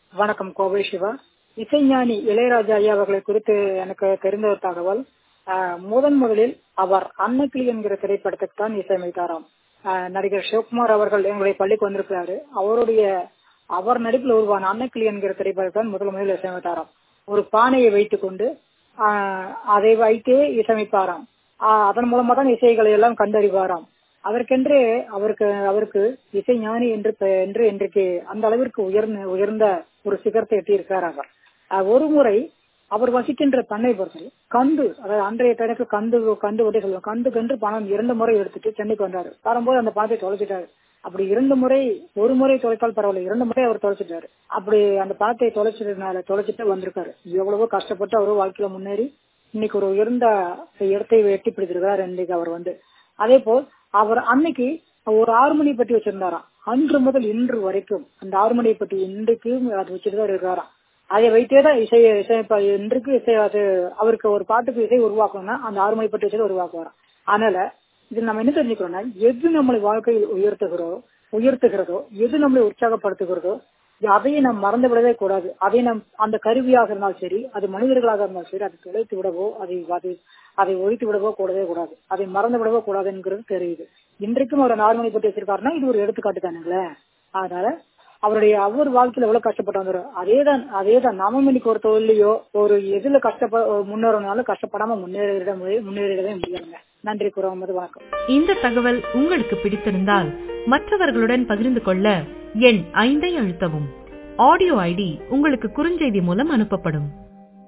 வணக்கம் கோவை சிவா. இசைஞானி இளையராஜா ஐயா அவர்களை குறித்து எனக்கு தெரிந்த ஒரு தகவல். முதலில் அவர் அன்னக்கிளி என்கிற திரைப்படத்துக்கு தான் இசையமைத்தாராம். நடிகர் சிவகுமார் அவர்கள் எங்களுடைய பள்ளிக்கு வந்திருக்கிறாரு. அவர் நடிப்பில் உருவான அன்னக்கிளி என்கிற திரைப்படத்தான் முதலில் இசையமைத்தாராம். ஒரு பானையை வைத்துக் கொண்டு அதை வைத்தே இசையமைப்பாராம். அதன் மூலமா தான் இசைகளை எல்லாம் கண்டறிவாராம். அதற்கென்று அவருக்கு இசைஞானி என்று இன்றைக்கு அந்த அளவிற்கு உயர்ந்த ஒரு சிகரத்தை எட்டியிருக்கிறார் அவர். ஒரு முறை அவர் வசிக்கின்ற பண்ணை பொறுத்தல் கந்து, அதாவது அன்றைய தடக்கு கந்து வட்டி சொல்லுவாங்க. கன்று பணம் 2 முறை எடுத்துட்டு சென்னைக்கு வந்தாரு. வரும்போது அந்த பணத்தை தொலைச்சிட்டாரு. அப்படி 2 முறை, ஒரு முறை தொலைத்தால் பரவாயில்ல, 2 முறை அவர் தொலைச்சிட்டாரு. அப்படி அந்த பணத்தை தொலைச்சிட்டு வந்திருக்காரு. எவ்வளவோ கஷ்டப்பட்டு அவரு வாழ்க்கையில முன்னேறி இன்னைக்கு ஒரு உயர்ந்த இடத்தை எட்டி பிடித்திருக்கிறார். இன்னைக்கு அவர் அதே போல் அவர் அன்னைக்கு ஒரு ஹார்மோனி பெட்டி வச்சிருந்தாராம். அன்று முதல் இன்று வரைக்கும் அந்த ஹார்மோனி பெட்டி இன்றைக்கு அது வச்சுட்டுதான் இருக்கிறாராம். அதை வைத்தேதான் இன்றைக்கு அவருக்கு ஒரு பாட்டுக்கு இசை உருவாக்கணும்னா அந்த ஹார்மோனி பெட்டி வச்சு உருவாக்குவாராம். அதனால இது நம்ம என்ன தெரிஞ்சுக்கிறோம்னா, எது நம்மளை வாழ்க்கையில் உயர்த்துகிறதோ, எது நம்மளை உற்சாகப்படுத்துகிறதோ அதையே நாம் மறந்து விடவே கூடாது. அதை நம் அந்த கருவியாக இருந்தாலும் சரி, அது மனிதர்களாக இருந்தாலும் சரி, அதை தொலைத்து விடவோ அதை ஒழித்து விடவோ கூடவே கூடாது. அதை மறந்து விடவோ கூடாது என்கிறது தெரியுது. இன்றைக்கும் அவர் ஹார்மோனி பற்றி வச்சிருக்காருன்னா இது ஒரு எடுத்துக்காட்டு தானுங்களே. அதனால அவர் வாழ்க்கையில எவ்வளவு கஷ்டப்பட்டு வந்துடும். அதேதான் நாமும் இன்னைக்கு ஒரு தொழிலையோ ஒரு எதுல முன்னேறனாலும் கஷ்டப்படாம முன்னேறிடவே முடியாதுங்க. நன்றி கூறுவது. வணக்கம். இந்த தகவல் உங்களுக்கு பிடித்திருந்தால் மற்றவர்களுடன் பகிர்ந்து கொள்ள எண் 5 அழுத்தவும். ஆடியோ ஐடி உங்களுக்கு குறுஞ்செய்தி மூலம் அனுப்பப்படும்.